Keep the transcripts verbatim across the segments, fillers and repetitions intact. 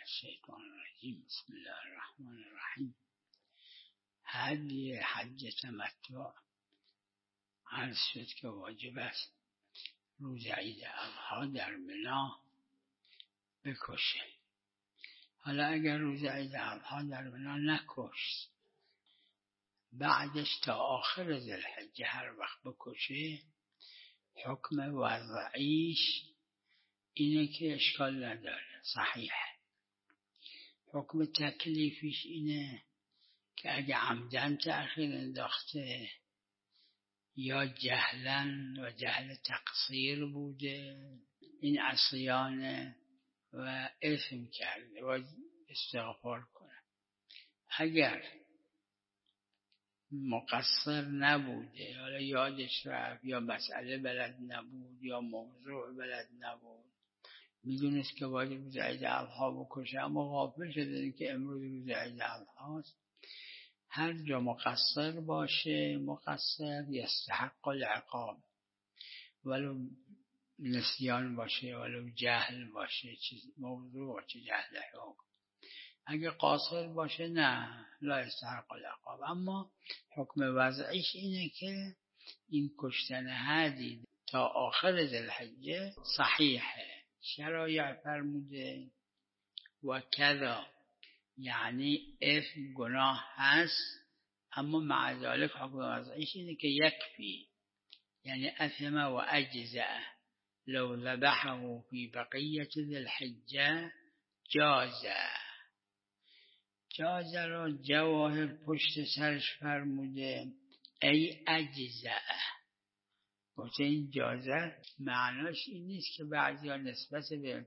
الشیطان الرجیم. بسم الله الرحمن الرحیم. هدی حج تمتع عرض شد که واجب است روز عید اضحی در منی بکشه. حالا اگر روز عید اضحی در منی نکشت، بعدش تا آخر ذوالحجه هر وقت بکشه، حکم وضعیش اینه که اشکال نداره، صحیحه. حکم تکلیفیش اینه که اگه عمدن تأخیر انداخته یا جهلن و جهل تقصیر بوده، این عصیانه و اثم کرده و استغفار کنه. اگر مقصر نبوده، حالا یادش رفت یا مسئله بلد نبود یا موضوع بلد نبود، میدونست که باید روز عید اضحی بکشه اما غافل شده که امروز روز عید اضحی است، هر جا مقصر باشه مقصر یستحق العقاب، ولو نسیان باشه ولو جهل باشه، چیز موضوع چه جهل حکم. اگه قاصر باشه نه، لا یستحق العقاب. اما حکم وضعیش اینه که این کشتن هدی تا آخر ذوالحجه صحیحه. شرایع فرموده و کذا، یعنی اثم گناه هست اما مع ذلك حکم وضعیش اینه که یکفی، یعنی اثم و اجزاء لو ذبحه فی بقیت ذوالحجه جازه. جازه را جواهر پشت سرش فرموده ای اجزاء. گفته این جازه معناش این نیست که بعضیا نسبت به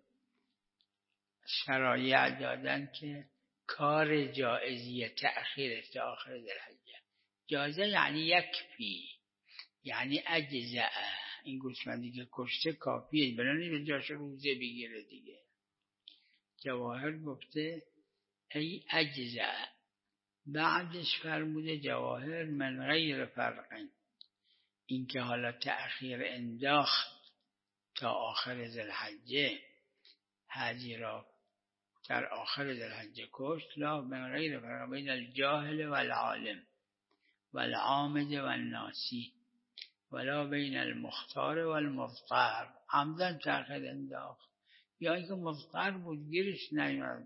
شرایع دادن که کار جائزی تأخیر تا آخر ذوالحجه. جازه یعنی یکفی، یعنی اجزاء. این گوسفندی که کشته کافیه، بنابراین به جاش روزه بگیره دیگه. جواهر گفته ای اجزاء. بعدش فرموده جواهر من غیر فرقین، این که حالا تأخیر انداخت تا آخر ذوالحجه، حجی را در آخر ذوالحجه کشت، لا من غیر فرق بین الجاهل والعالم والعامد والناسی ولا بین المختار والمضطر. عمدن تأخیر انداخت یا اینکه مضطر بود گیرش نیامد.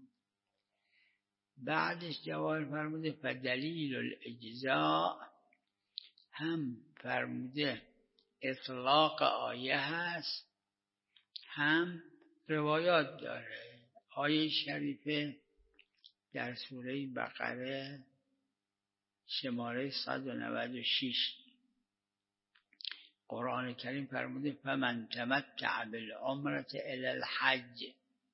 بعدش جواهر فرموده فدلیل الاجزاء، هم فرموده اطلاق آیه هست هم روایات داره. آیه شریفه در سوره بقره شماره صد و نود و شش قرآن کریم فرموده فمن تمتع بالعمرة الی الحج.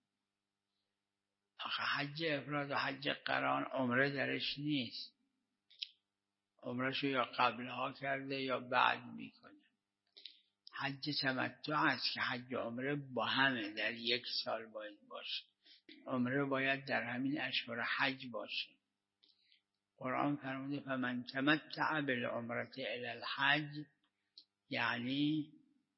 آخه حج افراد و حج قران عمره درش نیست، عمرشو یا قبلها کرده یا بعد میکنه. حج تمتع است که حج و عمره با همه در یک سال باید باشه. عمره باید در همین اشهر حج باشه. قرآن فرموده فمن تمتع بالعمرة الی الحج، یعنی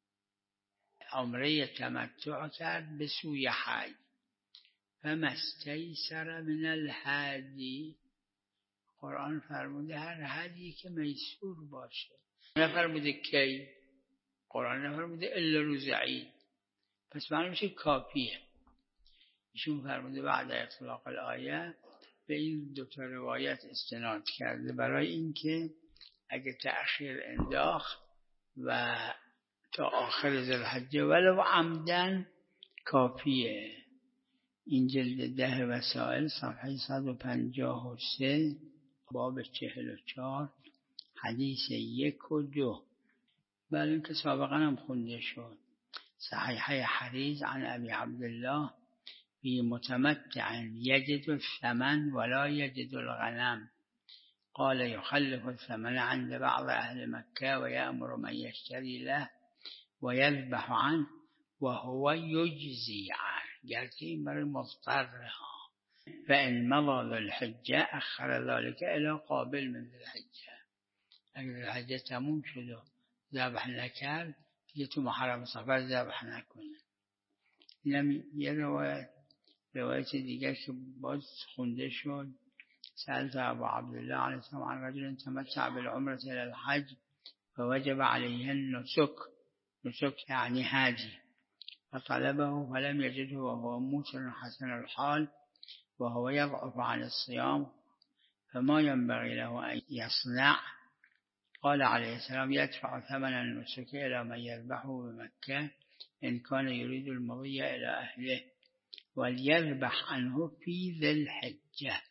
عمره تمتع کرد به سوی حج. فما استیسر من الهدی، قرآن فرموده هر هدی که میسور باشه. نفرموده کی، قرآن نفرموده الا روز عید، پس معلوم میشه کافیه. ایشون فرموده بعد اطلاق الآیه به این دو تا روایت استناد کرده برای اینکه اگه تأخیر انداخت و تا آخر ذوالحجه ولو عمدن کافیه. این جلد ده وسائل صفحه صد و پنجاه و سه باب چهل و چهار حدیث یک و دو. بله این که سابقا هم خونده شد. صحیحه حریز عن ابی عبدالله بی متمتع یجد الثمن ولا یجد الغنم قال يخلف الثمن عند بعض اهل مکه و یأمر من یشتری له و یذبح عنه و هو یجزی عنه، گرچه این برای مضطره ها. فإن مضى ذوالحجه اخر ذلك الى قابل من ذوالحجه. اگر ذوالحجه تموم شد و ذبح نکرد دیگه تو محرم سفر ذبح نکنه. اینم یه روایت. روایت دیگر که باز خونده شد سألت ابو عبدالله علیه السلام عن رجل تمتع بالعمرة الى الحج فوجب عليه النسك، نسك يعني هادي، فطلبه فلم يجده وهو موسر حسن الحال وهو يضعف عن الصيام فما ينبغي له أن يصنع؟ قال عليه السلام يدفع ثمن النسك إلى من يذبحه بمكة إن كان يريد المضي إلى أهله وليذبح عنه في ذي الحجة.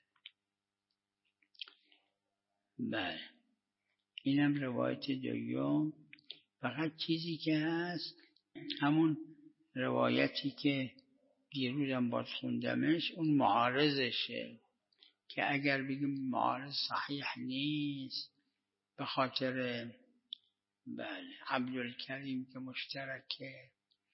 بله اینم روایت دوم. فقط چیزی که هست همون روایتی که دیروزم باز خوندمش اون معارضشه که اگر بگیم معارض صحیح نیست به خاطر بله عبدالکریم که مشترکه،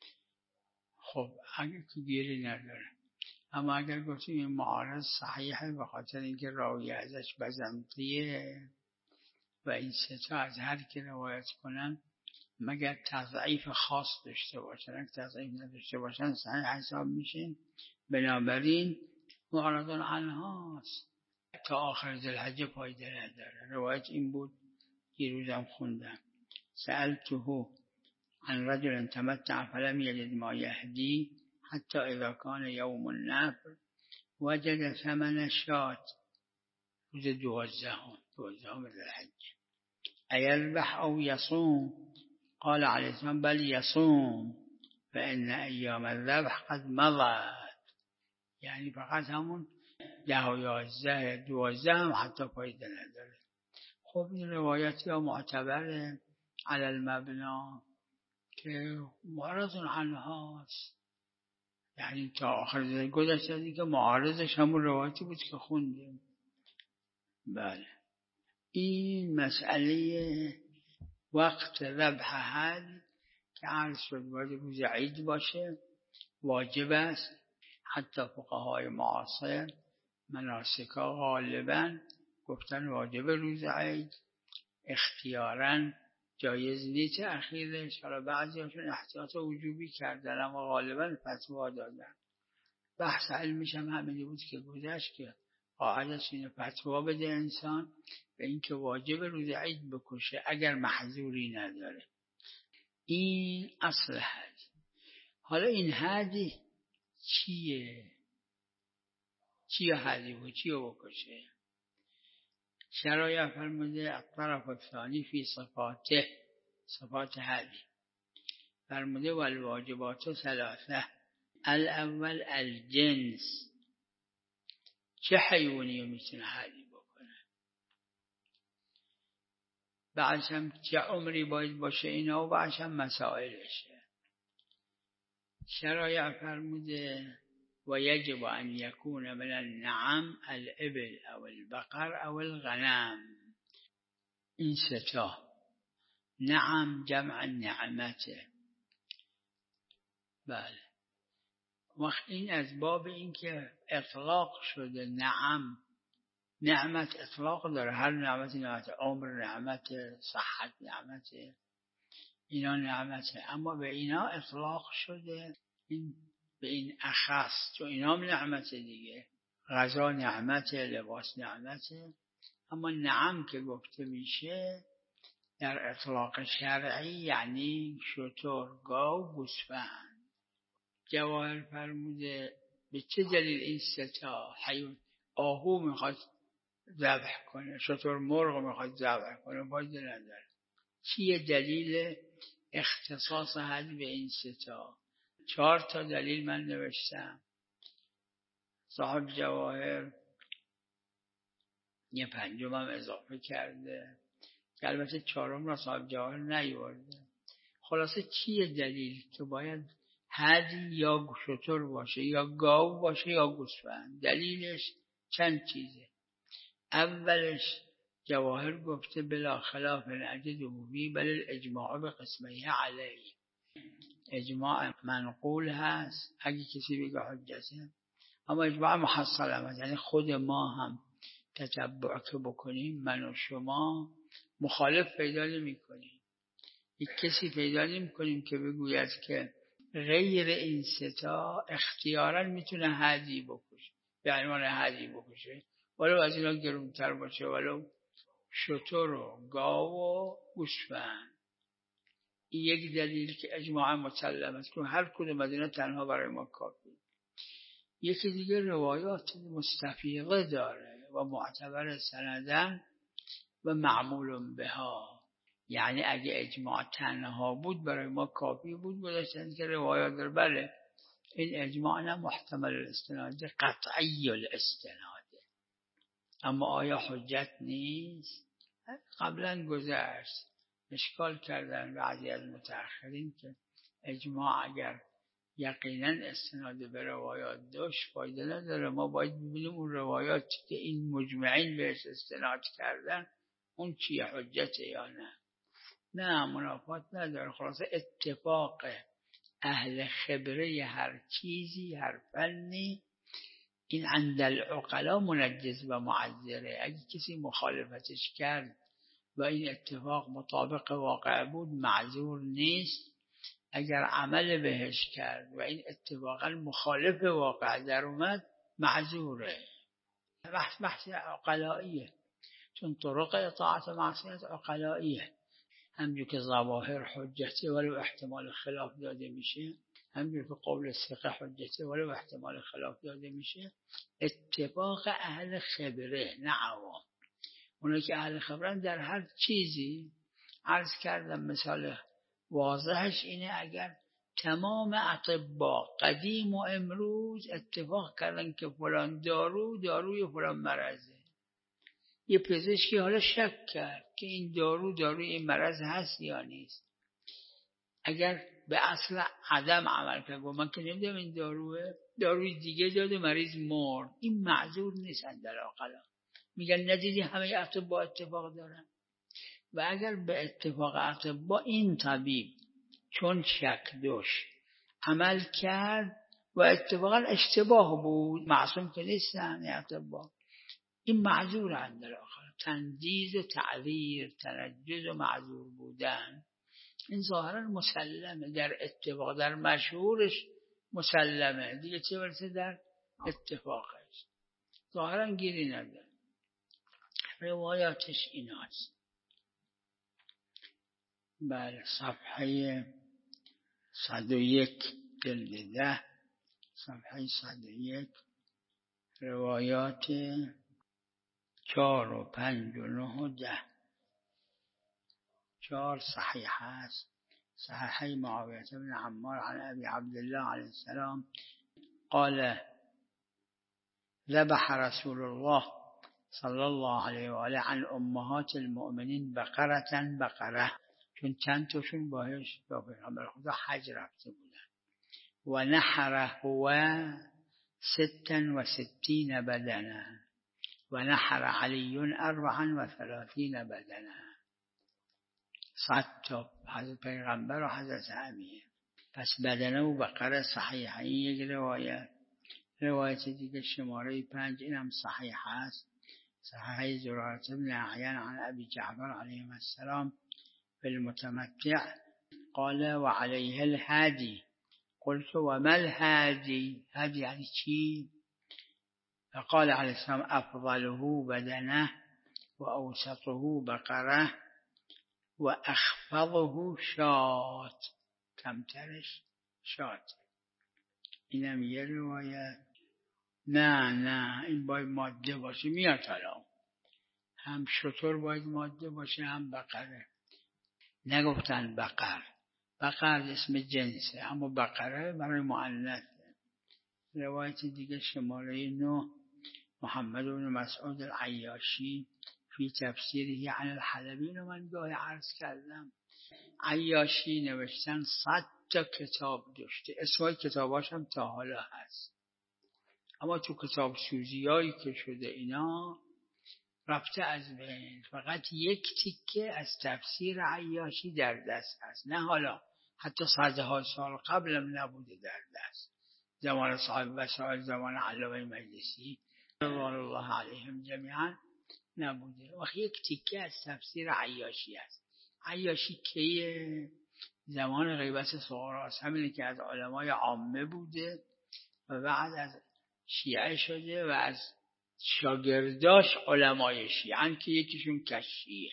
خب اگر که گیری نداره. اما اگر گفتیم این معارض صحیحه به خاطر اینکه راوی ازش بزنطیه و این سه تا از هر که روایت کنن مگر تضعیف خاص داشته باشن، اگر تضعیف نداشته باشن صحیح حساب میشن. بنابراین معارضان عنهاست تا آخر ذوالحجه فایده نداره. روایت این بود دیروزم خوندم سألته عن رجل تمتع فلم يجد ما يهدي حتى إذا كان يوم النفر وجد ثمن شات روز دوازدهم دوازدهم ذوالحجه أيذبح أو يصوم؟ قال عليه السلام بل يصوم فإن أيام الذبح قد مضت. یعنی فقط همون ده و یازده دوازده هم حتی فایده نداره. خب این روایت یا معتبره علی المبنا که معارض عنهاست، یعنی تا آخر گذشته دیگه معارضش همون روایتی بود که خوندیم. بله این مسئله وقت ذبح حد که عرض شد باید روز عید باشه، واجب است. حتی فقهای معاصر مناسکا غالبا گفتن واجب روز عید، اختیاراً جایز نیست تأخیرش. حالا بعضی هاشون احتیاط وجوبی کردن اما غالبا فتوا دادن. بحث علمیش هم همینی بود که گذشت که قاعدش اینه فتوا بده انسان به اینکه واجب روز عید بکشه اگر محظوری نداره. این اصل حد. حالا این حدی چیه؟ چیه حدی و چیه بکشه؟ شرایع فرموده الطرف الثانی فی صفاته، صفات حدی فرموده والواجبات ثلاثه. الاول الجنس، چه حیوانی میتونه حدی بکنه، بعدش هم چه عمری باید باشه اینا و بعدش هم مسائلشه. شرایع فرموده و یجب ان یکون من النعم الابل او البقر او الغنم. این ستا نعم جمع نعمته. بله وقت این از باب این که اطلاق شده نعم، نعمت اطلاق داره، هر نعمتی نعمت، عمر نعمت، صحت نعمت، اینا نعمته، اما به اینا اطلاق شده این به این اخص، چون اینا هم نعمته دیگه. غذا نعمته، لباس نعمته، اما نعم که گفته میشه در اطلاق شرعی یعنی شتر، گاو، گوسفند. جواهر فرموده به چه دلیل این ستا حیوان، آهو میخواد ذبح کنه، شتر مرغ میخواد ذبح کنه، فایده نداره. چیه دلیل اختصاص حد به این ستا؟ چهار تا دلیل من نوشتم. صاحب جواهر یه پنجم هم اضافه کرده که البته چهارم را صاحب جواهر نیورده. خلاصه چیه دلیل که باید حدی یا شتر باشه یا گاو باشه یا گوسفند؟ دلیلش چند چیزه. اولش جواهر گفته بلا خلاف نجده فی بل الاجماع به قسمه علیه، اجماع منقول هست اگه کسی بگه حجته، اما اجماع محصل هم، یعنی خود ما هم تتبع که بکنیم من و شما مخالف پیدا نمی کنیم. یک کسی پیدا نمی کنیم که بگوید که غیر این ستا اختیاراً میتونه هدی بکشه، به عنوان هدی بکشه، ولو از اینا گرونتر باشه، ولو شتر و گاو و گوسفند. این یک دلیل که اجماع مسلم است که هر کدوم از اینا تنها برای ما کافی. یکی دیگه روایات مستفیضه داره و معتبر سندن و معمول بها، یعنی اگه اجماع تنها بود برای ما کافی بود، بودشتن که روایات داره. بله این اجماع نه محتمل الاستناده، قطعی الاستناده، اما آیا حجت نیست؟ قبلا گذشت اشکال کردن بعضی از متأخرین که اجماع اگر یقینا استناد به روایات داشت فایده نداره، ما باید ببینیم اون روایاتی که این مجمعین بهش استناد کردن اون چیه، حجته یا نه. نه منافات نداره. خلاصه اتفاق اهل خبره هر چیزی، هر فنی، این عند العقلا منجز و معذره. اگه کسی مخالفتش کرد و این اتفاق مطابق واقع بود معذور نیست، اگر عمل بهش کرد و این اتفاقا مخالف واقع در اومد معذوره. بحث بحث عقلائیه، چون طرق اطاعت معصیت عقلائیه. همجور که ظواهر حجته ولو احتمال خلاف داده میشه، همجور که قول ثقه حجته ولو احتمال خلاف داده میشه، اتفاق اهل خبره نه عوام. اونایی که اهل خبرن در هر چیزی. عرض کردم مثال واضحش اینه، اگر تمام اطباء قدیم و امروز اتفاق کردن که فلان دارو داروی فلان مرضه، یه پزشکی حالا شک کرد که این دارو داروی این مرض هست یا نیست، اگر به اصل عدم عمل کرد و من که نمیدونم این داروه، داروی دیگه داده مریض مرد، این معذور نیستن در عقلا. میگن ندیدی همه اطباء اتفاق دارن. و اگر به اتفاق اطباء این طبیب چون شک داشت عمل کرد و اتفاقا اشتباه بود، معصوم که نیستن اطباء، این معذورن در آخر. تنجیز و تعذیر، تنجز و معذور بودن، این ظاهرا مسلمه در اتفاق، در مشهورش مسلمه دیگه، چه برسه در اتفاقش، ظاهرا گیری نداره. روایاتش ایناست. بله صفحه صد و یک جلد ده، صفحه صد و یک، روایات چار و پنج و نه و ده. چار صحیح هست، صحیح معاویة بن عمار عن ابي عبد الله عليه السلام قال ذبح رسول الله صلی الله علیه و آله عن امهات المؤمنین بقرة بقره، چون چند تاشون باهاش با پیغمبر خدا حج رفته بودن. و نحر هو ستا و ستین بدنه و نحر علی اربعا و ثلاثین بدنه. صد تا حضرت پیغمبر و حضرت امیه. پس بدنه و بقره صحیح. این یک روایت. روایت دیگه شماره پنج اینم صحیح هست، صحیح زرارت بن اعین عن ابی جعفر علیه السلام في المتمتع قال وعليه الهادي قلت وما الهادي؟ هادي يعني چی؟ فقال عليه السلام افضله بدنه و اوسطه بقره و اخفضه شات، کمترش شات. اینم یه روایت. نه نه این باید ماده باشه، میاد حالا هم شتر باید ماده باشه هم بقره. نگفتن بقر، بقر اسم جنسه اما بقره برای مؤنثه. روایت دیگه شماره نه محمد بن مسعود العیاشی فی تفسیره عن الحلبی رو من گاهی عرض کردم. عیاشی نوشتن صد تا کتاب داشته، اسمای کتاباش هم تا حالا هست، اما تو کتاب سوزی هایی که شده اینا رفته از بین. فقط یک تیکه از تفسیر عیاشی در دست هست، نه حالا حتی صدها سال قبلم نبوده در دست، زمان صاحب وسائل، زمان علامه مجلسی رضوان الله علیهم جمیعا نبوده. وقت یک تیکه از تفسیر عیاشی هست. عیاشی کیه؟ زمان غیبت صغراست، همینه که از علمای عامه بوده و بعد از شیعه شده و از شاگرداش علمای شیعه که یکیشون کشیه.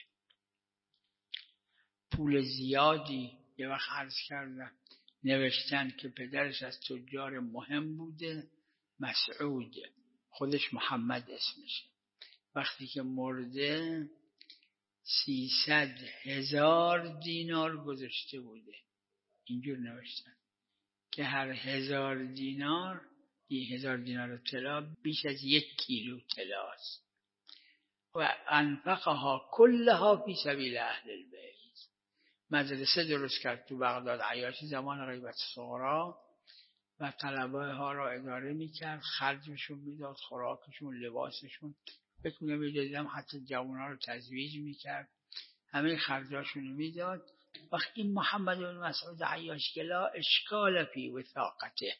پول زیادی یه وقت عرض کردم نوشتن که پدرش از تجار مهم بوده، مسعود، خودش محمد اسمشه. وقتی که مرده سیصد هزار دینار گذاشته بوده. اینجور نوشتن که هر هزار دینار، یه هزار دینار طلا بیش از یک کیلو طلاست. و انفقها کلها فی سبیل اهل البیت. مدرسه درست کرد تو بغداد عیاشی زمان غیبت صغرا و طلبه ها را اداره میکرد، خرجشون میداد، خوراکشون، لباسشون، فکر میگم یه جدیدم حتی جوان ها رو تزویج میکرد، همه خرجاشون میداد. وقت این محمد بن مسعود عیاش که لا اشکال فی وثاقته،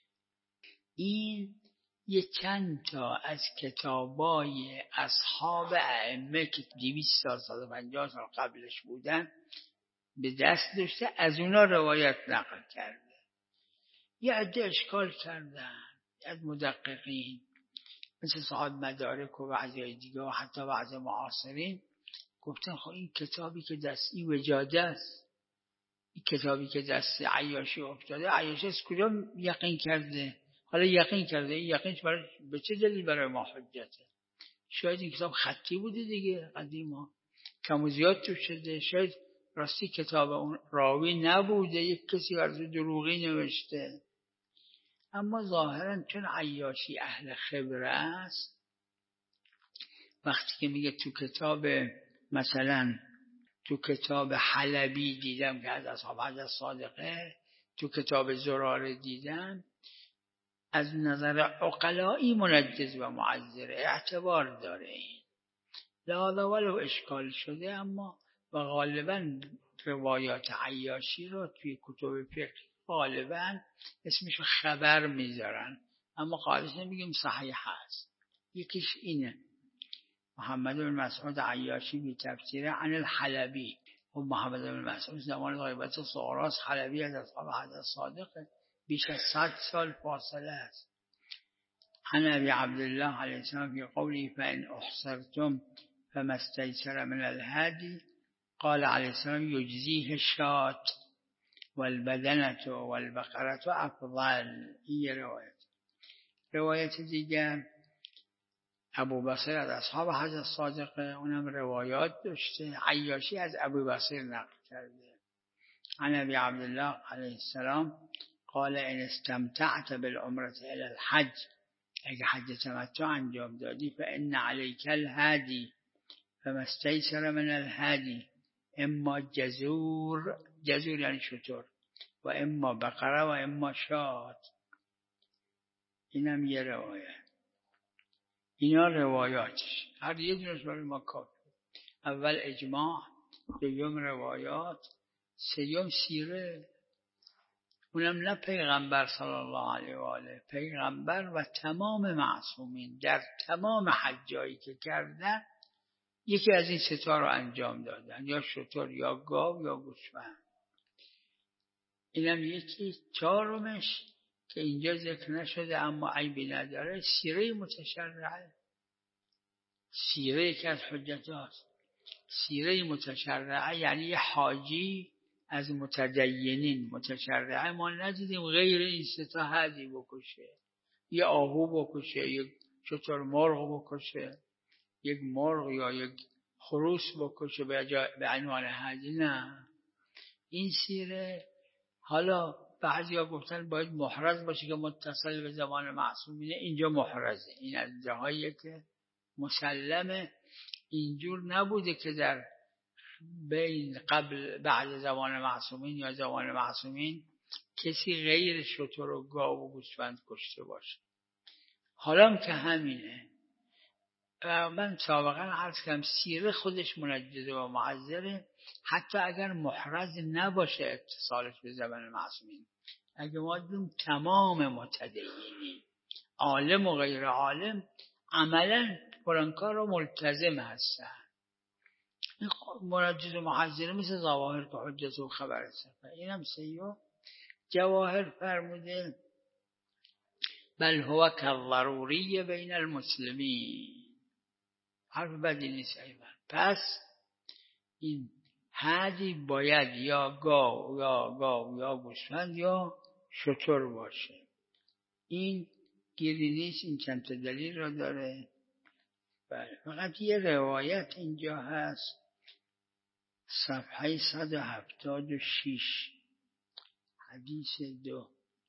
این یه چند تا از کتابای اصحاب ائمه که دویست سال صد و پنجاه سال قبلش بودن به دست داشته، از اونا روایت نقل کرده. یه عده اشکال کردن از مدققین مثل صاحب مدارک و بعضی دیگه و حتی بعضی معاصرین، گفتن خب این کتابی که دستی وجاده است، این کتابی که دست عیاشی افتاده، عیاشی از کجا یقین کرده؟ حالا یقین کرده، این یقینش برای به چه دلیل برای ما حجته؟ شاید این کتاب خطی بوده دیگه، قدیما کم و زیاد تو شده، شاید راستی کتاب اون راوی نبوده، یک کسی برای دروغی نوشته. اما ظاهرا چون عیاشی اهل خبره است، وقتی که میگه تو کتاب مثلا تو کتاب حلبی دیدم که از اصحاب حضرت صادقه، تو کتاب زراره دیدم، از نظر عقلایی منجز و معذره، اعتبار داره. این لذا ولو اشکال شده، اما و غالبا روایات عیاشی رو توی کتب فقه غالبا اسمشو خبر میذارن، اما قاعدش نمیگیم صحیح هست. یکیش اینه، محمد بن مسعود عیاشی بی تفسیر عن الحلبی. و محمد بن مسعود زمان غیبت صغراست، حلبی از اصحاب حضرت صادقه، بیش از صد سال فاصله است. عن ابی عبدالله علیه السلام فی قولی فان احصرتم فما استیسر من الهدی قال علیه السلام یجزیه الشاة والبدنة والبقرة افضل. این روایت. روایت دیگر ابو بصیر از اصحاب حضرت صادقه، اونم روایات داشته، عیاشی از ابو بصیر نقل کرده. عن ابی عبدالله علیه السلام قال ان استمتعت بالعمرة الى الحج، اگه حج تمتع انجام دادی، فان علیک الهادی فما استیسر من الهادی، اما جزور، جزور یعنی شتر، و اما بقره و اما شات. اینم یه روایت. اینا روایاتش، هر یه دونش برای ما کافی. اول اجماع، دوم روایات، سیوم سیره. اونم نه پیغمبر صلی الله علیه و آله، پیغمبر و تمام معصومین در تمام حجایی که کردن یکی از این ستا رو انجام دادن، یا شتر یا گاو یا گوسفند. اینم یکی. چهارمش که اینجا ذکر نشده اما عیبی نداره، سیره متشرعه. سیره که از حجت هاست، سیره متشرعه یعنی یه حاجی از متدینین. متشرعه ما ندیدیم غیر این ستا حدی بکشه، یه آهو بکشه، یک شتر مرغ بکشه، یک مرغ یا یک خروس بکشه به عنوان حدی. نه، این سیره حالا بعضی ها گفتن باید محرز باشه که متصل به زمان معصومینه، اینجا محرزه. این از جاهایی که مسلمه اینجور نبوده که در بین قبل بعد زمان معصومین یا زمان معصومین کسی غیر شتر و گاو و گوسفند کشته باشه. حالا که همینه. من سابقا عرض کردم سیره خودش منجزه و معذره، حتی اگر محرز نباشه اتصالش به زمان معصومین. اگه ما دیم تمام متدینین، عالم و غیر عالم، عملا قرآن کار رو ملتزم هستن. این منجز و محذره مثل ظواهر که حجت و خبر صفحه. این هم سیو جواهر فرموده بل هو کالضروری بین المسلمین. حرف بدی نیست ایوان. پس این هدی باید یا گاو یا گاو یا گوسفند یا شتر باشه. این گیری نیست. این چند تا دلیل را داره. بله. فقط یه روایت اینجا هست صفحه صد و هفتاد و شش حدیث دو.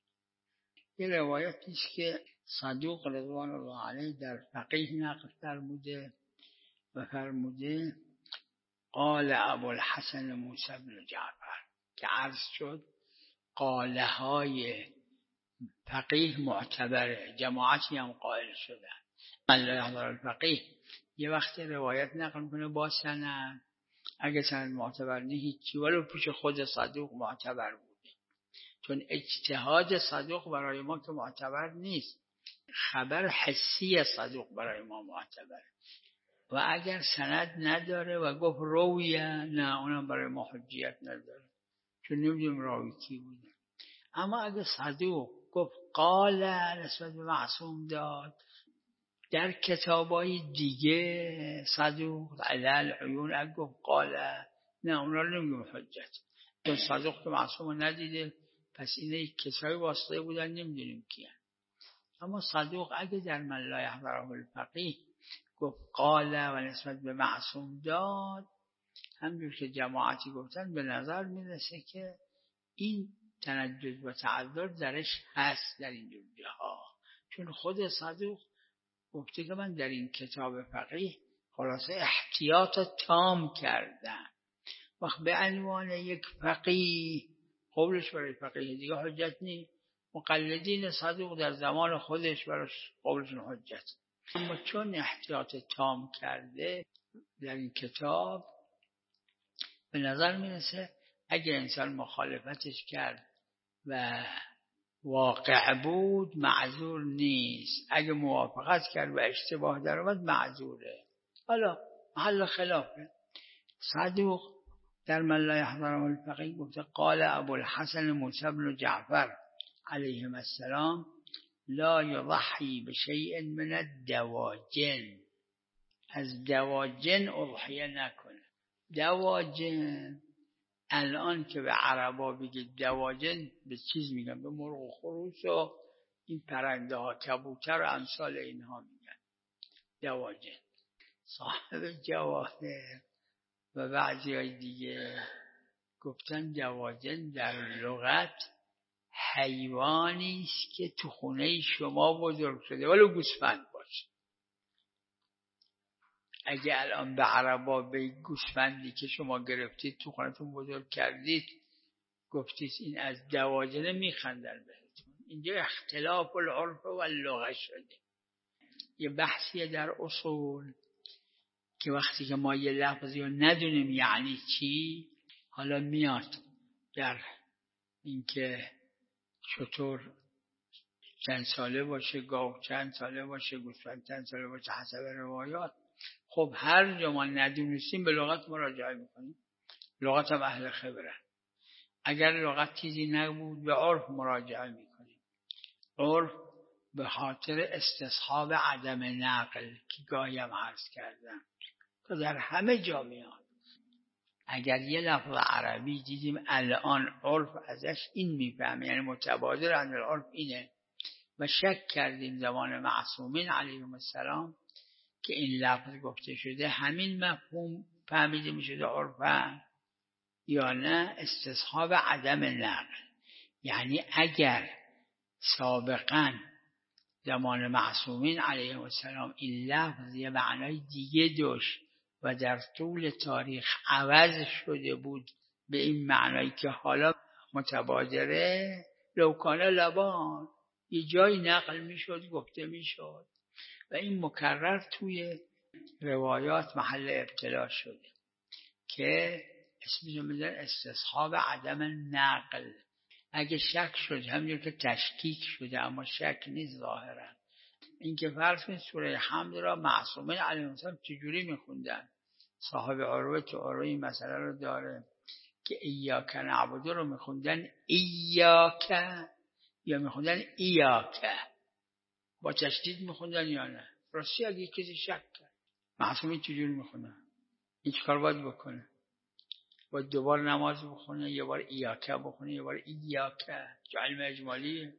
یه روایت است که صدوق رضوان الله علیه در فقیه نقل فرموده و فرموده قال ابو الحسن موسی بن جعفر که عرض شد قاله های فقیه معتبره، جماعتی هم قائل شدن. من لا یحضر الفقیه یه وقت روایت نقل کنه با سند، اگه سند معتبر نه هیچی، ولو پیش خود صدوق معتبر بوده، چون اجتهاد صدوق برای ما که معتبر نیست، خبر حسی صدوق برای ما معتبره. و اگر سند نداره و گفت رویه، نه اونم برای ما حجیت نداره، چون نمیدونیم راوی کی بوده. اما اگه صدوق گفت قال نسبت به معصوم داد، در کتابای دیگه صدوق علل عیون اگه گفت قال، نه اونا رو نمیدونیم حجت، چون صدوق که معصوم ندیده، پس اینه کسایی واسطه بودن نمیدونیم کیه. اما صدوق اگه در من لا یحضره الفقیه گفت قال و نسبت به معصوم داد، همجور که جماعتی گفتن، به نظر میرسه که این تنجد و تعذر درش هست در این جمله ها، چون خود صدوق گفته که من در این کتاب فقیه خلاصه احتیاط تام کردم. وقت به عنوان یک فقیه قولش برای فقیه دیگه حجت نیست، مقلدین صدوق در زمان خودش براش قولشون حجت، اما چون احتیاط تام کرده در این کتاب، به نظر میرسه اگه انسان مخالفتش کرد و واقع بود معذور نیست، اگه موافقت کرد و اشتباه در اومد معذوره. حالا محل خلافه. صدوق در من لا یحضره الفقیه گفته قال ابو الحسن موسی بن جعفر علیهم السلام لا یضحی بشیء من الدواجن، از دواجن اضحیه نکنه. دواجن الان که به عربا بگید دواجن به چیز میگن؟ به مرغ و خروس و این پرنده ها، کبوتر و امثال اینها میگن دواجن. صاحب جواهر و بعضی های دیگه گفتن دواجن در لغت حیوانی است که تو خونه شما بزرگ شده، ولو گوسفند باشه. اگه الان به عربا به گوسفندی که شما گرفتید تو خونتون بزرگ کردید گفتید این از دواجنه، میخندن بهتون. اینجا اختلاف العرف و اللغه شده. یه بحثیه در اصول که وقتی که ما یه لفظی رو ندونیم یعنی چی، حالا میاد در اینکه چطور چند ساله باشه، گاو چند ساله باشه، گوسفند چند ساله باشه، حسب روایات. خب هر جا ما ندونستیم به لغت مراجعه میکنیم، لغت هم اهل خبره. اگر لغت چیزی نبود به عرف مراجعه میکنیم. عرف به خاطر استصحاب عدم نقل که گاهی هم عرض کردم تا در همه جا میاد. اگر یه لفظ عربی دیدیم الان عرف ازش این میفهمه، یعنی متبادر عن العرف اینه، و شک کردیم زمان معصومین علیهم السلام که این لفظ گفته شده همین مفهوم فهمیده میشده عرفا یا نه، استصحاب عدم نقل. یعنی اگر سابقا زمان معصومین علیهم السلام این لفظ یه معنای دیگه داشت و در طول تاریخ عوض شده بود به این معنایی که حالا متبادره، لوکانه لبان یه جایی نقل میشد، گفته میشد و این مکرر توی روایات محل ابتلا شده که اسمشو میذارن استصحاب عدم نقل. اگه شک شد، همینجور که تشکیک شده اما شک نیست ظاهرا، این که فرض کنید سوره حمد را معصومین علیهم السلام چجوری میخوندن؟ صاحب عروه تو عروه این مسئله رو داره که ایاک نعبد رو میخوندن ایاک یا میخوندن ایاک، با تشدید میخوندن یا نه؟ راستی اگه کسی شک کرد معصومی چجوری میخونن؟ این چیکار باید بکنه؟ باید دوبار نماز بخونه، یه بار ایاک بخونه، یه بار ایاک؟ چه علم اجمالیه؟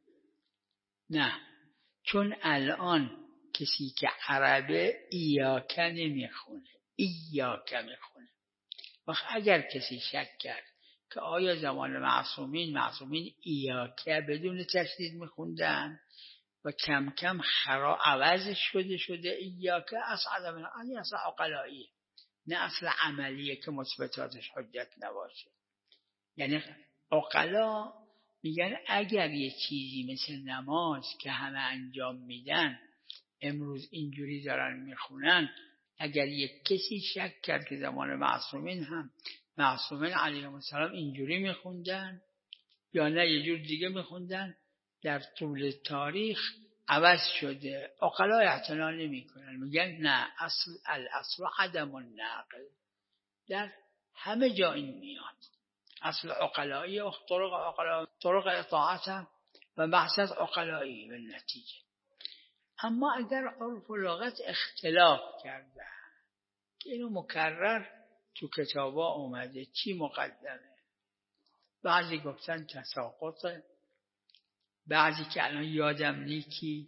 نه، چون الان کسی که عربه ایاک نمیخونه، ایاک میخونه. وقت اگر کسی شک کرد که آیا زمان معصومین معصومین ایاک بدون تشدید میخوندن و کم کم خرا عوض شده شده ایاک، اصل عدم این اصل عقلاییه، نه اصل عملیه که مثبتاتش حجت نباشه. یعنی عقلا میگن اگر یه چیزی مثل نماز که همه انجام میدن امروز اینجوری دارن میخونن، اگر یک کسی شک کرد که زمان معصومین هم معصومین علیهم السلام اینجوری میخوندن یا نه یه جور دیگه میخوندن، در طول تاریخ عوض شده، عقلا اعتنا نمی کنن، میگن نه، اصل الاصل عدم النقل. در همه جا این میاد، اصل عقلایی و طرق عقلا، طرق اطاعت و بحثت عقلایی به نتیجه. اما اگر عرف و لغت اختلاف کرده که اینو مکرر تو کتابا اومده، چی مقدمه؟ بعضی گفتن تساقطه، بعضی که الان یادم نیکی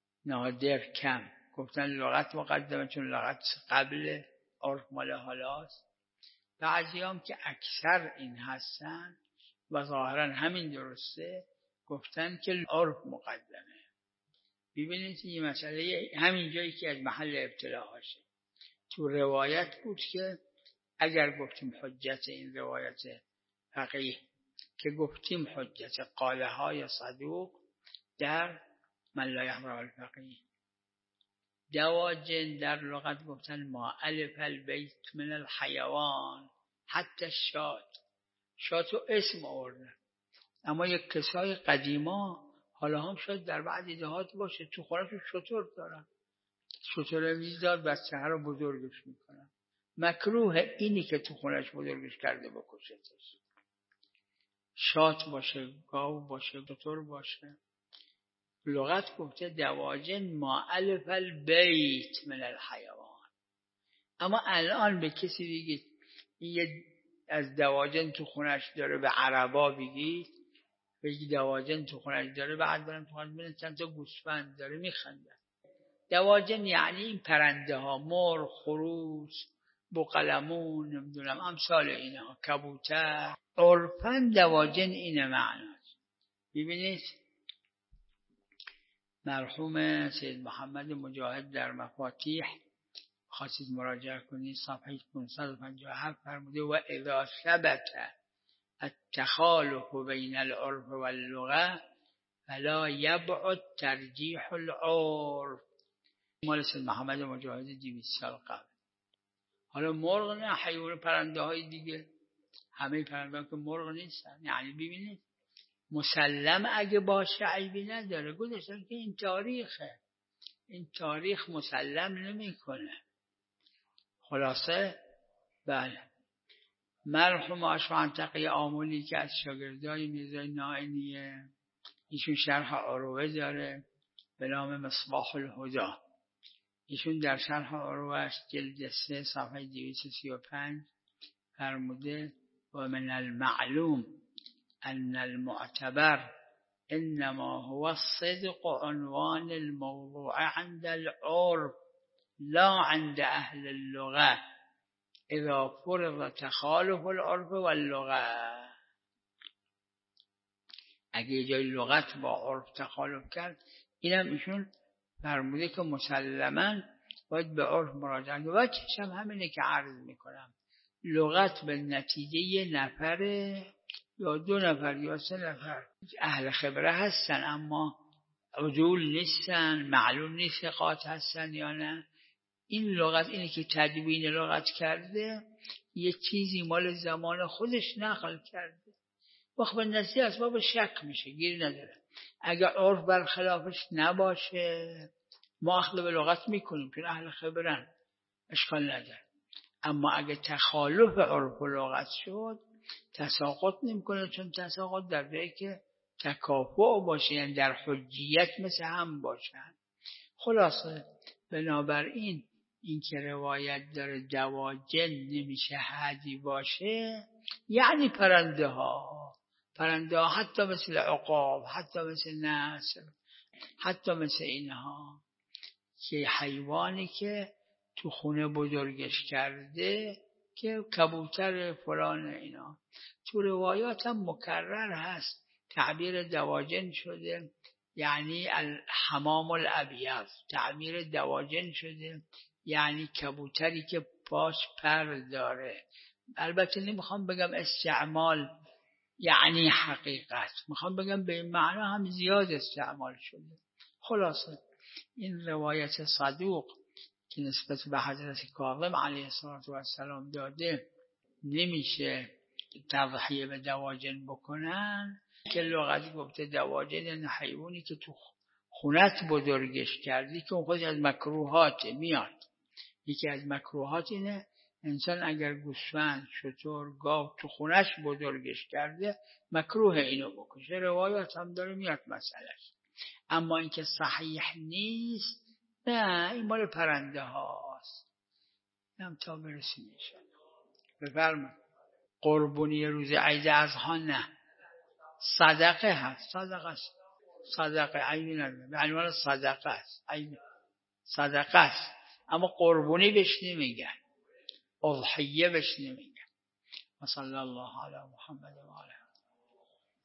نادر کم گفتن لغت مقدمه چون لغت قبل عرف مال حالاست. بعضی هم که اکثر این هستن و ظاهرا همین درسته گفتن که عرف مقدمه. ببینید این مسئله همین جایی که از محل ابتلا هاشه. تو روایت بود که اگر گفتیم حجت این روایت فقیه که گفتیم حجت قاله های صدوق در من لا یحمل الفقیه. دواجن در لغت گفتن ما الف البیت من الحیوان حتی الشات، شاتو اسم آورده، اما یک کسای قدیما حالا هم شاید در بعضی دهات باشه تو خونه‌شون شتر دارن، شتر میزداد بچه ها رو بزرگش میکنن، مکروه اینی که تو خونهش بزرگش کرده بکشتش. شات باشه، گاو باشه، شتر باشه. لغت گفته دواجن ما الف البیت من الحیوان. اما الان به کسی بگید این از دواجن تو خونش داره، به عربا بگید بگید دواجن تو خونش داره، بعد برم تو خونش بینید چند تا گوسفند داره میخنده. دواجن یعنی این پرنده ها، مرغ، خروس، بوقلمون، نمیدونم امثال اینا، کبوتر. عرفاً دواجن اینه معناست. ببینید مرحوم سید محمد مجاهد در مفاتیح خواستید مراجعه کنید صفحه پانصد و پنجاه و هفت فرموده و اذا ثبت التخالف بین العرف واللغه فلا یبعد ترجیح العرف. مال سید محمد مجاهد دویست سال قبل. حالا مرغ نه، حیوان پرنده های دیگه، همه پرنده ها که مرغ نیستن. یعنی ببینید مسلم اگه باشه عیبی نداره، گذاشتن که این تاریخه، این تاریخ مسلم نمی کنه. خلاصه بله، مرحوم آشوان تقی آمولی که از شاگردای میرزای نائینیه، ایشون شرح عروه داره به نام مصباح الهدی. ایشون در شرح عروهش جلد سه صفحه دویست و سی و پنج فرموده و من المعلوم ان المعتبر انما هو الصدق عنوان الموضوع عند العرف لا عند اهل اللغه اذا فرض تخالف العرف واللغه. اگه جای لغت با عرف تخالف کرد، اینم ایشون فرموده که مسلماً باید به عرف مراجعه کنه. و چشم همینه که عرض میکنم، لغت به نتیجه یه نفره یا دو نفر یا سه نفر اهل خبره هستن اما عدول نیستن، معلوم نیست ثقات هستن یا نه. این لغت، اینی که تدوین لغت کرده یه چیزی مال زمان خودش نقل کرده، وقت به نتیجه اسباب شک میشه، گیری نداره. اگر عرف برخلافش نباشه ما اخذ به لغت میکنیم چون اهل خبرن، اشکال نداره. اما اگه تخالف عرف و لغت شد تساقط نمیکنه، چون تساقط در جایی که تکافؤ باشه، یعنی در حجیت مثل هم باشن. خلاصه بنابراین این که روایت داره دواجن نمیشه حدی باشه، یعنی پرنده ها پرنده ها حتی مثل عقاب، حتی مثل نسر، حتی مثل اینها که حیوانی که تو خونه بزرگش کرده، که کبوتر فلان اینا، تو روایات هم مکرر هست تعبیر دواجن شده، یعنی الحمام الابیض، تعبیر دواجن شده یعنی کبوتری که پاش پر داره. البته نمیخوام بگم استعمال یعنی حقیقت، میخوام بگم به این معنا هم زیاد استعمال شده. خلاصه این روایت صدوق که نسبت به حضرت کاظم علیه السلام داده نمیشه تضحیه به دواجن بکنن، که لغتی گفته دواجن یعنی حیوانی که تو خونت بزرگش کردی، که اون خودش از مکروهات میاد. یکی از مکروهات اینه انسان اگر گوسفند، شتر، گاو تو خونش بزرگش کرده مکروه اینو بکشه. روایات هم داره میاد مسئلهش، اما اینکه صحیح نیست، نه این مال پرنده هاست. هم تا برسیم میشه بفرمایید. قربونی روز عید اضحی نه، صدقه هست، صدقه است، صدقه عینی نداره، به عنوان صدقه است، عین صدقه است، اما قربونی بهش نمیگن، اضحیه بهش نمیگن. صلی الله علی محمد و آله.